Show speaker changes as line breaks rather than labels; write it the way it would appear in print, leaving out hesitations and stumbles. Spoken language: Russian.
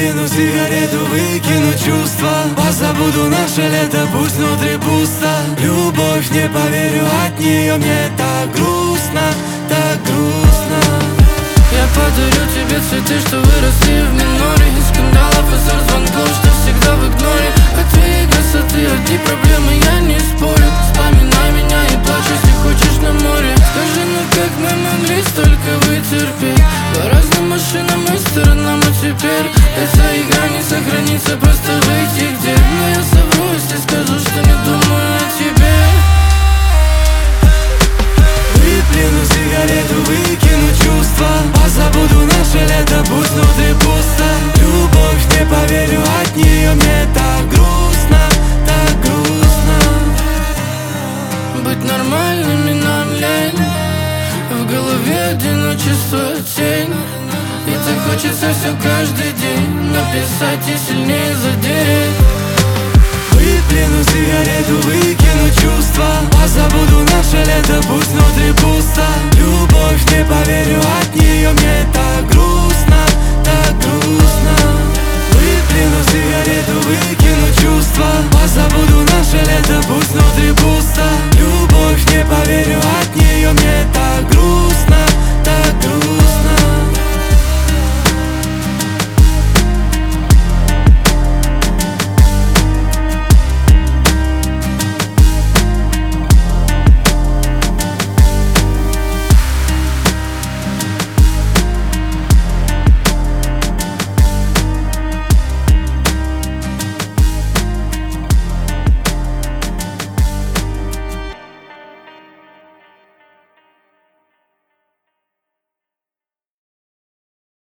Выплюну сигарету, выкину чувства. Позабуду наше лето, пусть внутри пусто. Любовь, не поверю, от нее мне так грустно, так грустно.
Я подарю тебе цветы, что выросли в миноре. Из скандалов и ссор, звонков, что всегда в игноре. От твоей красоты одни проблемы, я не спорю. Вспоминай меня и плачь, если хочешь на море. Скажи, ну как мы могли столько вытерпеть? По разным машинам и сторонам, а теперь эта игра не сохранится, просто выйти где. Но я совру, если скажу, что не думаю о тебе.
Выплюну сигарету, выкину чувства. Позабуду наше лето, пусть внутри пусто. Любовь, не поверю, от нее мне так грустно, так грустно.
Быть нормальными нам лень, в голове одиночество тень. И так хочется все каждый день написать и сильнее задеть.
Выплюну сигарету, выкину чувства. Позабуду наше лето,